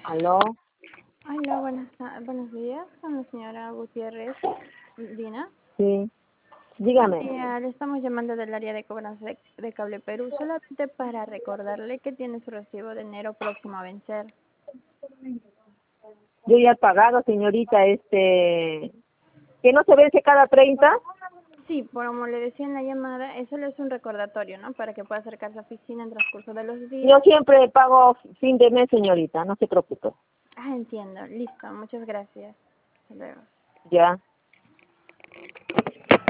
Aló, Hola, buenos días, con la señora Gutiérrez Dina. sí, Buen dígame. día, le estamos llamando del área de cobranza de Cable Perú, solamente para recordarle que tiene su recibo de enero próximo a vencer. Yo ya he pagado, señorita, que no se vence cada 30. Sí, como le decía en la llamada, eso le es un recordatorio, ¿no? Para que pueda acercarse a la oficina en transcurso de los Yo días. siempre pago fin de mes, señorita, no se preocupe. Ah, entiendo, listo, muchas gracias. Hasta luego. Ya.